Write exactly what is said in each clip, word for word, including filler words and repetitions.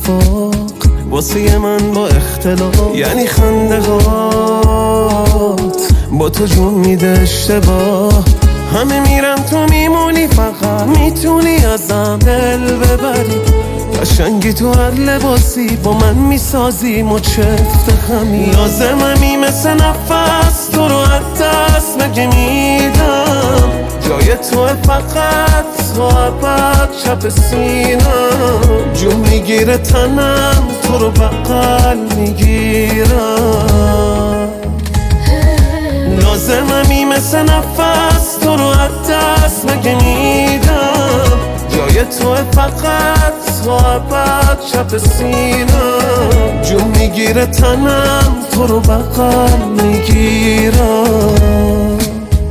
اتفاق واسه من با اختلاف، یعنی خنده هات با تو جون میده اشتباه. همه میرن تو میمونی، فقط میتونی ازم دل ببری. قشنگی تو هر لباسی با من میسازی مچفت خمی. لازممی مثل نفس تو رو از دست مگه میدم، جای تو فقط تو ابد چپ سینم. جون میگیره تنم تو رو بغل میگیرم. لازممی مثل نفس تو رو از دست مگه میدم، جای تو فقط تو ابد چپ سینم. جون میگیره تنم تو رو بغل میگیرم.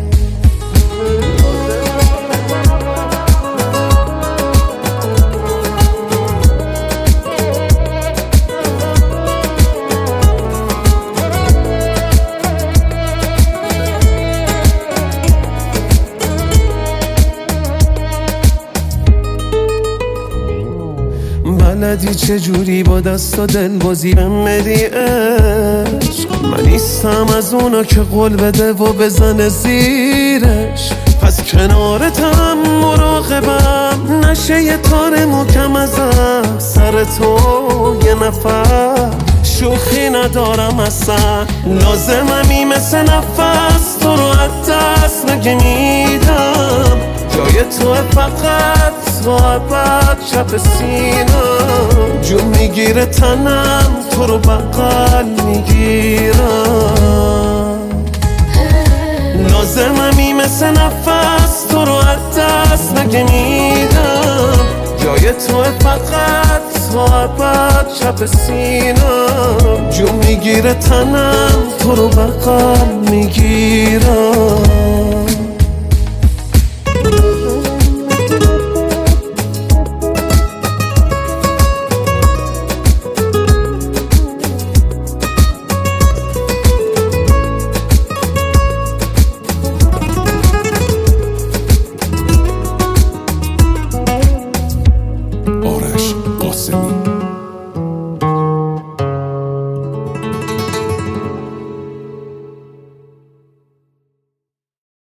بلدی چجوری با دست و دل بازی بمدی عشق. من نیستم از اونا که قول بده و بزنه زیرش. پس کنارتم مراقبم نشه یه تار محکم ازم. سر تو یه نفر شوخی ندارم اصلا. لازممی مثل نفس تو رو از دست نگه میدم، جای تو فقط تو ابد چپ سینم. جون میگیره تنم تو رو بغل میگیرم. لازممی مثل نفس تو رو از دست نگه میدم، جای تو فقط تو ابد چپ سینم. جون میگیره تنم تو رو بغل میگیرم.